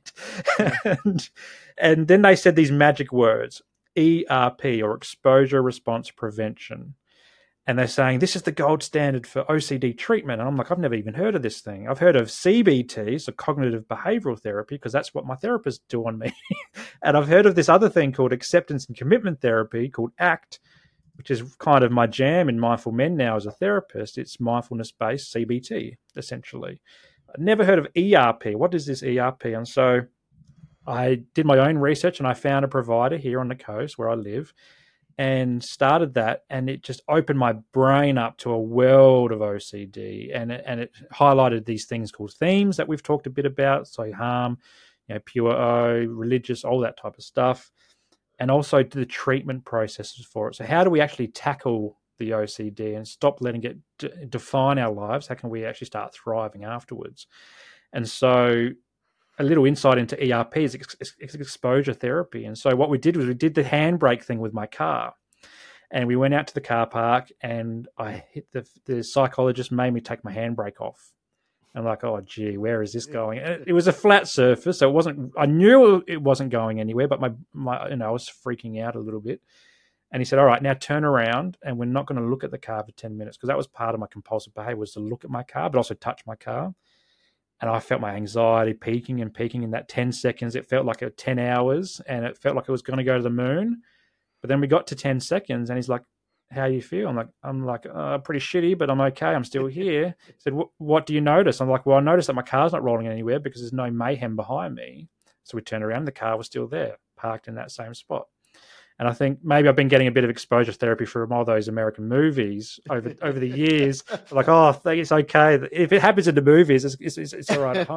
right? and then they said these magic words, ERP, or exposure response prevention. And they're saying this is the gold standard for OCD treatment. And I'm like, I've never even heard of this thing. I've heard of CBT, so cognitive behavioral therapy, because that's what my therapists do on me. And I've heard of this other thing called acceptance and commitment therapy called ACT, which is kind of my jam in Mindful Men now as a therapist. It's mindfulness-based CBT, essentially. I've never heard of ERP. What is this ERP? And so I did my own research and I found a provider here on the coast where I live and started that, and it just opened my brain up to a world of OCD, and it highlighted these things called themes that we've talked a bit about, so harm, pure O, religious, all that type of stuff, and also the treatment processes for it. So how do we actually tackle the OCD and stop letting it define our lives? How can we actually start thriving afterwards? And so a little insight into ERP is exposure therapy. And so what we did was we did the handbrake thing with my car. And we went out to the car park and I hit the psychologist made me take my handbrake off. I'm like, oh, gee, where is this going? And it was a flat surface, so it wasn't. I knew it wasn't going anywhere, but my I was freaking out a little bit. And he said, all right, now turn around and we're not going to look at the car for 10 minutes because that was part of my compulsive behavior, was to look at my car, but also touch my car. And I felt my anxiety peaking in that 10 seconds. It felt like 10 hours and it felt like it was going to go to the moon. But then we got to 10 seconds and he's like, how do you feel? I'm like, pretty shitty, but I'm okay. I'm still here. He said, what do you notice? I'm like, well, I noticed that my car's not rolling anywhere because there's no mayhem behind me. So we turned around, the car was still there, parked in that same spot. And I think maybe I've been getting a bit of exposure therapy from all those American movies over the years. Like, I think it's okay. If it happens in the movies, it's all right at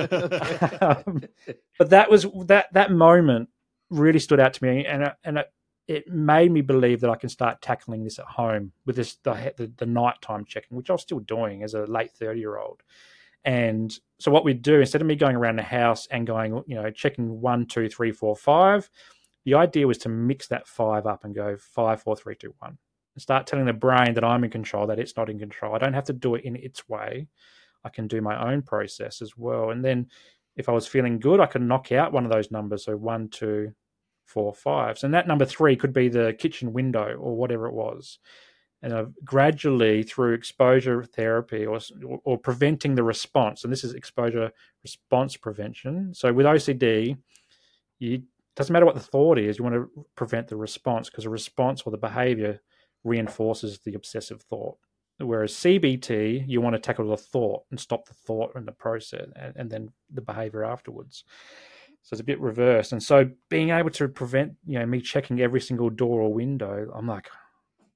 home. But that was that moment really stood out to me, and it made me believe that I can start tackling this at home with this the nighttime checking, which I was still doing as a late 30-year-old. And so what we'd do, instead of me going around the house and going, checking 1, 2, 3, 4, 5. The idea was to mix that 5 up and go 5, 4, 3, 2, 1. And start telling the brain that I'm in control, that it's not in control. I don't have to do it in its way. I can do my own process as well. And then if I was feeling good, I could knock out one of those numbers. So 1, 2, 4, 5. And that number 3 could be the kitchen window or whatever it was. And gradually through exposure therapy or preventing the response, and this is exposure response prevention. So with OCD, doesn't matter what the thought is, you want to prevent the response because the response or the behavior reinforces the obsessive thought. Whereas CBT, you want to tackle the thought and stop the thought and the process and then the behavior afterwards. So it's a bit reversed. And so being able to prevent, me checking every single door or window, I'm like,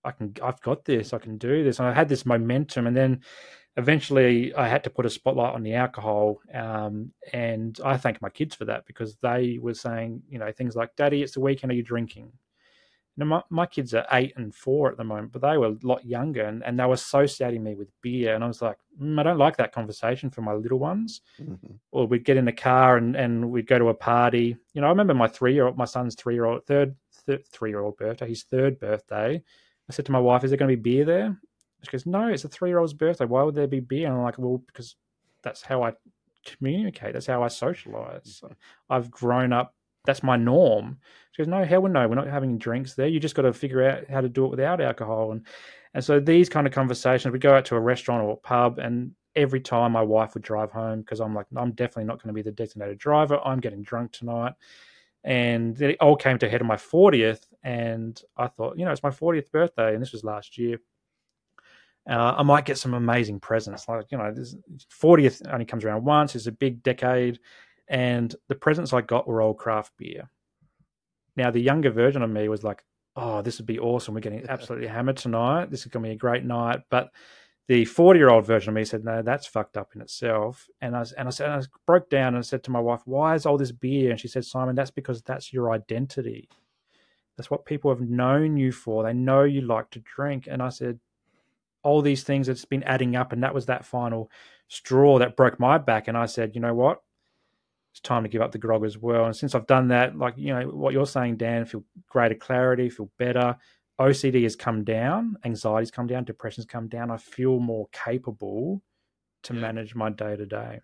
I've got this, I can do this. And I had this momentum, and then eventually I had to put a spotlight on the alcohol. And I thank my kids for that, because they were saying, things like, "Daddy, it's the weekend, are you drinking?" My kids are 8 and 4 at the moment, but they were a lot younger, and they were associating me with beer. And I was like, I don't like that conversation for my little ones. Mm-hmm. Or we'd get in the car and we'd go to a party. I remember my son's 3-year-old, third 3-year-old birthday, his third birthday. I said to my wife, "Is there going to be beer there?" She goes, "No, it's a 3-year-old's birthday. Why would there be beer?" And I'm like, "Well, because that's how I communicate. That's how I socialize. I've grown up. That's my norm." She goes, "No, hell no, we're not having drinks there. You just got to figure out how to do it without alcohol." And so these kind of conversations, we go out to a restaurant or a pub, and every time my wife would drive home, because I'm like, I'm definitely not going to be the designated driver. I'm getting drunk tonight. And it all came to a head on my 40th. And I thought, it's my 40th birthday, and this was last year. I might get some amazing presents. Like, this 40th only comes around once. It's a big decade. And the presents I got were all craft beer. Now, the younger version of me was like, "Oh, this would be awesome. We're getting absolutely hammered tonight. This is going to be a great night." But the 40-year-old version of me said, "No, that's fucked up in itself." And I broke down and I said to my wife, "Why is all this beer?" And she said, "Simon, that's because that's your identity. That's what people have known you for. They know you like to drink." And I said, all these things that's been adding up, and that was that final straw that broke my back. And I said, "You know what? It's time to give up the grog as well." And since I've done that, like, what you're saying, Dan, feel greater clarity, feel better. OCD has come down, anxiety's come down, depression's come down. I feel more capable to manage my day to day.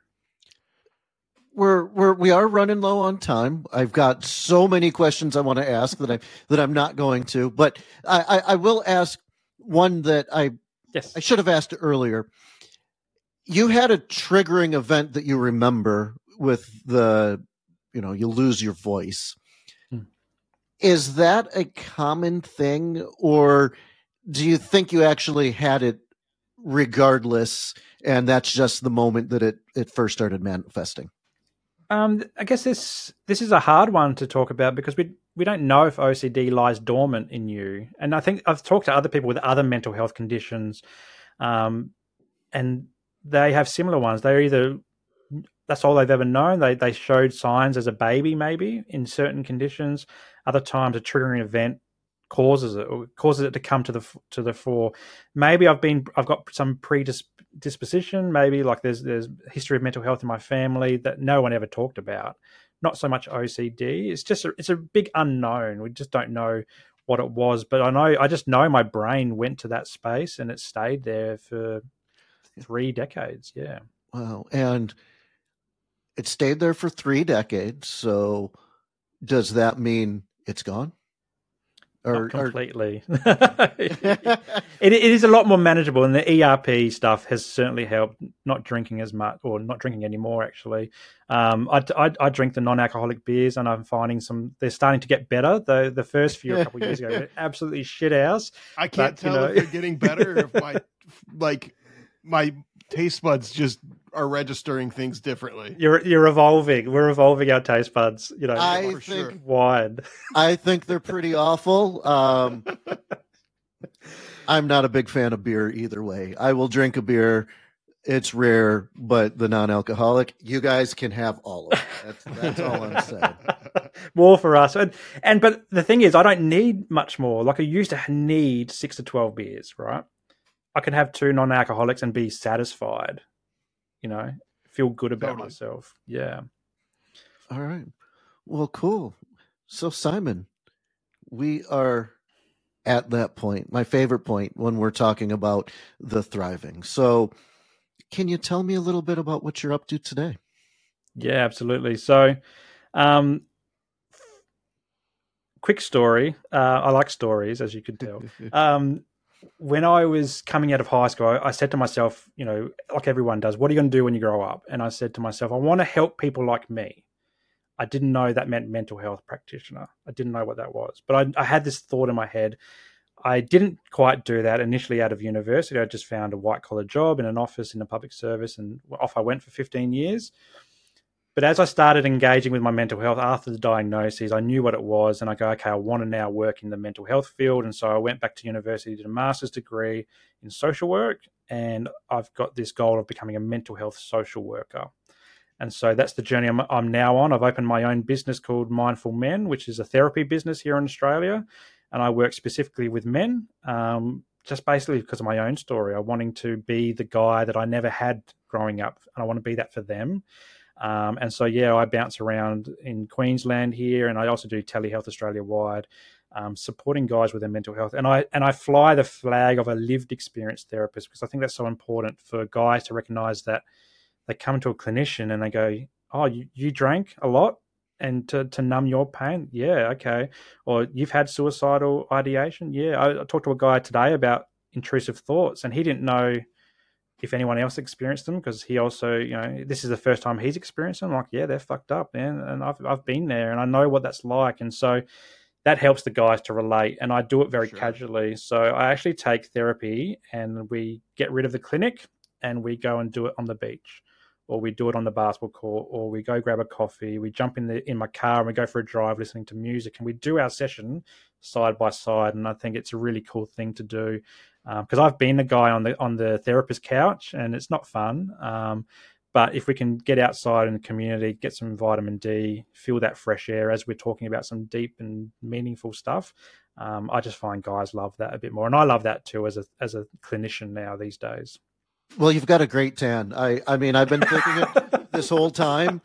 We are running low on time. I've got so many questions I want to ask that I'm not going to, but I will ask one that I should have asked earlier. You had a triggering event that you remember with you lose your voice. Is that a common thing, or do you think you actually had it regardless, and that's just the moment that it first started manifesting? I guess this is a hard one to talk about, because we don't know if OCD lies dormant in you. And I think I've talked to other people with other mental health conditions, and they have similar ones. They're either, that's all they've ever known. They showed signs as a baby, maybe in certain conditions. Other times, a triggering event causes it to come to the fore. Maybe I've got some predisposition. Maybe like there's a history of mental health in my family that no one ever talked about. Not so much OCD. It's a big unknown. We just don't know what it was. But I just know my brain went to that space and it stayed there for 3 decades. Yeah. Wow. And it stayed there for 3 decades. So does that mean it's gone? Not completely. It is a lot more manageable, and the ERP stuff has certainly helped. Not drinking as much, or not drinking anymore, actually. I drink the non-alcoholic beers, and I'm finding they're starting to get better. Though the first few a couple of years ago were absolutely shit house. I can't tell if they're getting better, or if my taste buds just are registering things differently. You're evolving. We're evolving our taste buds. I think wine. I think they're pretty awful. I'm not a big fan of beer either way. I will drink a beer. It's rare, but the non-alcoholic, you guys can have all of it. That's all I'm saying. More for us. But the thing is, I don't need much more. Like I used to need 6 to 12 beers, right? I can have 2 non-alcoholics and be satisfied, feel good about myself. Yeah. All right. Well, cool. So Simon, we are at that point, my favorite point when we're talking about the thriving. So can you tell me a little bit about what you're up to today? Yeah, absolutely. So, quick story. I like stories, as you could tell. When I was coming out of high school, I said to myself, like everyone does, what are you going to do when you grow up? And I said to myself, I want to help people like me. I didn't know that meant mental health practitioner. I didn't know what that was. But I had this thought in my head. I didn't quite do that initially out of university. I just found a white-collar job in an office in the public service, and off I went for 15 years. But as I started engaging with my mental health after the diagnosis, I knew what it was, and I go, okay, I want to now work in the mental health field. And so I went back to university, did a master's degree in social work, and I've got this goal of becoming a mental health social worker. And so that's the journey I'm now on. I've opened my own business called Mindful Men, which is a therapy business here in Australia, and I work specifically with men, just basically because of my own story. I'm wanting to be the guy that I never had growing up, and I want to be that for them. And so, yeah, I bounce around in Queensland here, and I also do Telehealth Australia-wide, supporting guys with their mental health. And I fly the flag of a lived experience therapist, because I think that's so important for guys to recognise that they come to a clinician and they go, oh, you drank a lot and to numb your pain? Yeah, okay. Or you've had suicidal ideation? Yeah. I talked to a guy today about intrusive thoughts, and he didn't know if anyone else experienced them, because he also, this is the first time he's experienced them. I'm like, yeah, they're fucked up, man. And I've been there, and I know what that's like. And so that helps the guys to relate, and I do it very casually. So I actually take therapy, and we get rid of the clinic, and we go and do it on the beach, or we do it on the basketball court, or we go grab a coffee, we jump in my car and we go for a drive listening to music, and we do our session side by side. And I think it's a really cool thing to do, because I've been the guy on the therapist couch, and it's not fun. But if we can get outside in the community, get some vitamin D, feel that fresh air as we're talking about some deep and meaningful stuff, I just find guys love that a bit more. And I love that too as a clinician now these days. Well, you've got a great tan. I mean, I've been thinking it this whole time.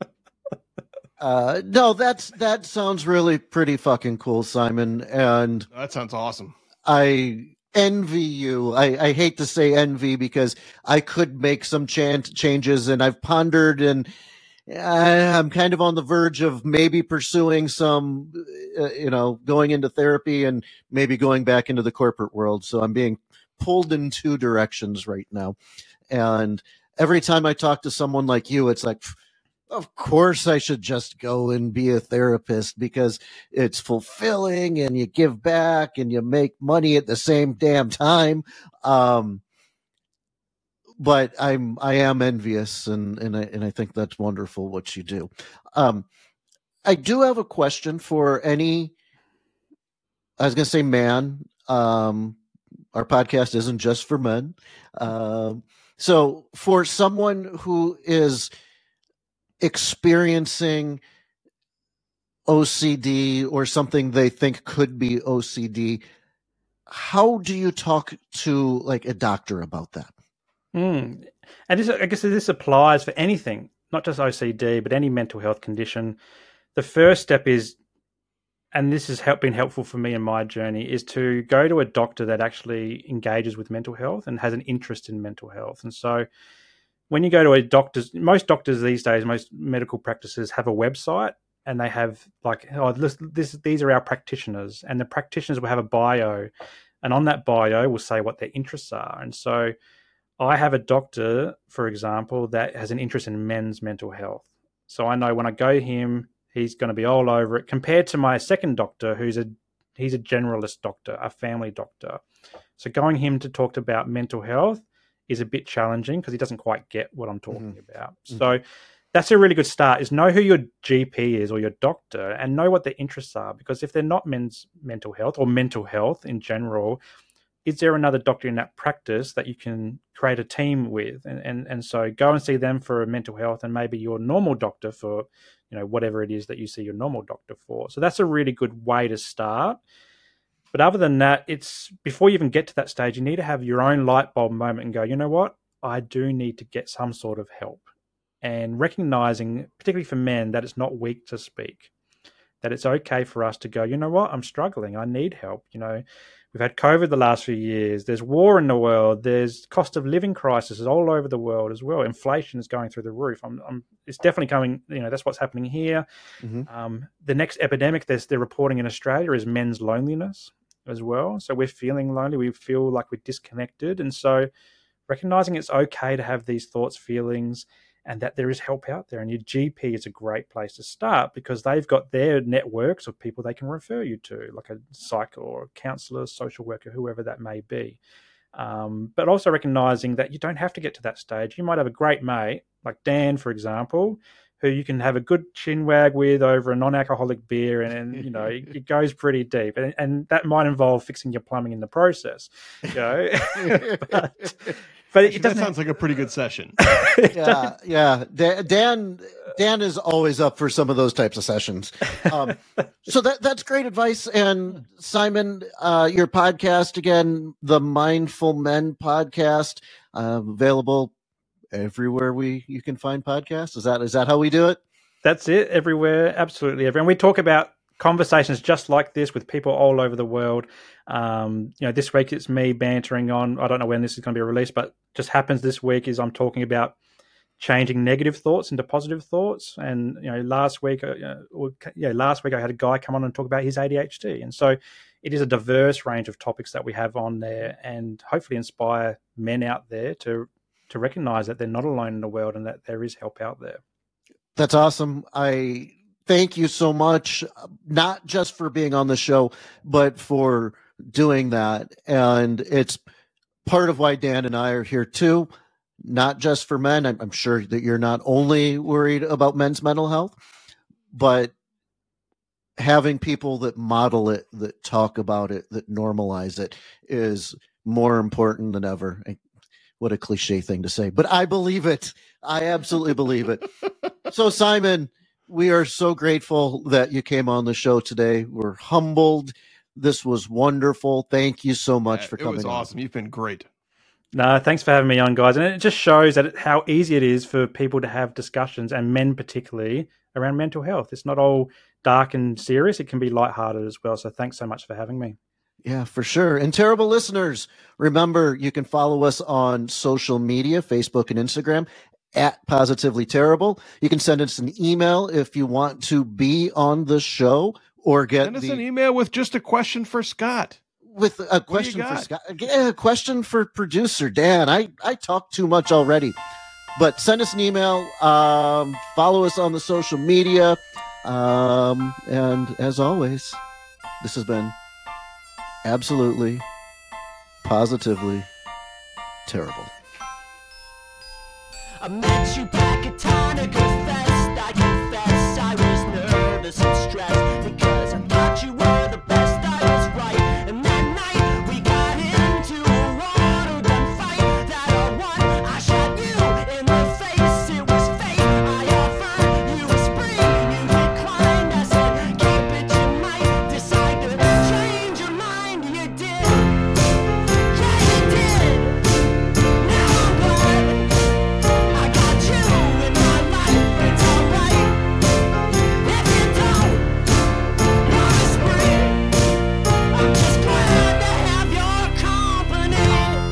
No, that sounds really pretty fucking cool, Simon. And that sounds awesome. I envy you. I hate to say envy, because I could make some changes, and I've pondered, and I'm kind of on the verge of maybe pursuing some, going into therapy and maybe going back into the corporate world. So I'm being pulled in two directions right now. And every time I talk to someone like you, it's like, of course I should just go and be a therapist, because it's fulfilling and you give back and you make money at the same damn time. But I am envious, and I think that's wonderful what you do. I do have a question for I was going to say man. Our podcast isn't just for men. So for someone who is experiencing OCD or something they think could be OCD, how do you talk to like a doctor about that? And I guess this applies for anything, not just OCD, but any mental health condition. The first step is, and this has been helpful for me in my journey, is to go to a doctor that actually engages with mental health and has an interest in mental health. And so when you go to a doctor, most doctors these days, most medical practices have a website, and they have like, these are our practitioners, and the practitioners will have a bio, and on that bio will say what their interests are. And so I have a doctor, for example, that has an interest in men's mental health. So I know when I go to him, he's going to be all over it, compared to my second doctor, he's a generalist doctor, a family doctor. So going him to talk about mental health is a bit challenging, because he doesn't quite get what I'm talking about. So that's a really good start, is know who your GP is or your doctor, and know what their interests are. Because if they're not men's mental health or mental health in general, is there another doctor in that practice that you can create a team with? And so go and see them for mental health, and maybe your normal doctor for, whatever it is that you see your normal doctor for. So that's a really good way to start. But other than that, it's before you even get to that stage, you need to have your own light bulb moment and go, you know what? I do need to get some sort of help. And recognizing, particularly for men, that it's not weak to speak, that it's okay for us to go, you know what? I'm struggling. I need help. We've had COVID the last few years. There's war in the world. There's cost of living crises all over the world as well. Inflation is going through the roof. It's definitely coming. That's what's happening here. The next epidemic they're reporting in Australia is men's loneliness as well. So we're feeling lonely. We feel like we're disconnected. And so recognizing it's okay to have these thoughts, feelings, and that there is help out there. And your GP is a great place to start, because they've got their networks of people they can refer you to, like a psych or a counsellor, social worker, whoever that may be. But also recognizing that you don't have to get to that stage. You might have a great mate, like Dan, for example, who you can have a good chinwag with over a non-alcoholic beer, and it goes pretty deep, and that might involve fixing your plumbing in the process. But Actually, that sounds like a pretty good session. Yeah. Dan is always up for some of those types of sessions. So that's great advice. And Simon, your podcast again, the Mindful Men podcast, available everywhere you can find podcasts. Is that how we do it? That's it. Everywhere, absolutely everywhere. And we talk about conversations just like this with people all over the world. This week it's me bantering on, I don't know when this is going to be released, but just happens this week is I'm talking about changing negative thoughts into positive thoughts. And last week I had a guy come on and talk about his ADHD. And so it is a diverse range of topics that we have on there, and hopefully inspire men out there to recognize that they're not alone in the world and that there is help out there. That's awesome. I thank you so much, not just for being on the show, but for doing that. And it's part of why Dan and I are here too, not just for men. I'm sure that you're not only worried about men's mental health, but having people that model it, that talk about it, that normalize it is more important than ever. What a cliche thing to say, but I believe it. I absolutely believe it. So Simon, we are so grateful that you came on the show today. We're humbled. This was wonderful. Thank you so much for coming. It was awesome. You've been great. No, thanks for having me on, guys. And it just shows that how easy it is for people to have discussions, and men particularly, around mental health. It's not all dark and serious. It can be lighthearted as well. So thanks so much for having me. Yeah, for sure. And terrible listeners, remember, you can follow us on social media, Facebook and Instagram, at Positively Terrible. You can send us an email if you want to be on the show, or send us an email with just a question for Scott. With a question for Scott. A question for producer Dan. I talk too much already. But send us an email. Follow us on the social media. And as always, this has been absolutely, positively terrible. I met you back at Tonic Fest. I confess I was nervous and stressed because I thought you were the best. I was right. And that night we got into a water gun fight that I won. I shot you in the face. It was fate. I offered you a spree. You declined. I said, keep it. You might decide to change your mind. You did. Yeah, you did. Now I'm glad I got you in my life. It's alright if you don't want to spree. I'm just glad to have your company.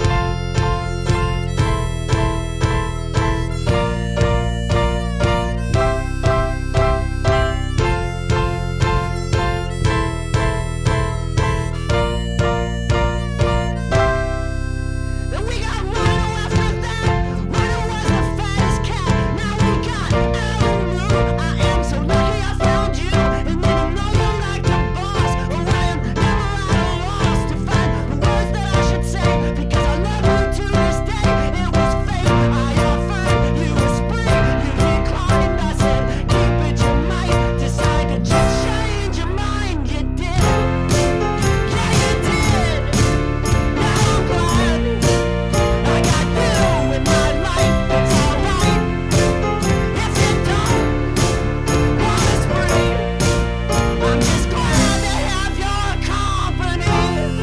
Then we got Rhino after that. Rhino was the fattest cat. Now we got Elmo. I am so lucky I found you. And then you know you like the boss. Or I am never at a loss to find the words that I should say. Because I love you to this day. It was fate. I offered you a spree. You declined. I said, keep it. You might decide to just change your mind. You did. Yeah, you did. Now I'm glad I got you in my life. It's alright if you don't want to spree. I'm just glad to have your company.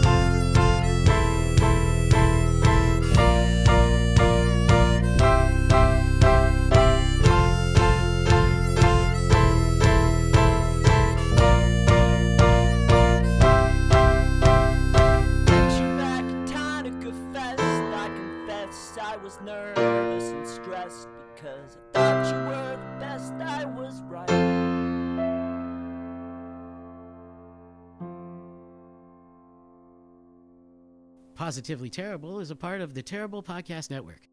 Met you back at Tonica Fest. I confess I was nervous and stressed because I thought you were the best. I was right. Positively Terrible is a part of the Terrible Podcast Network.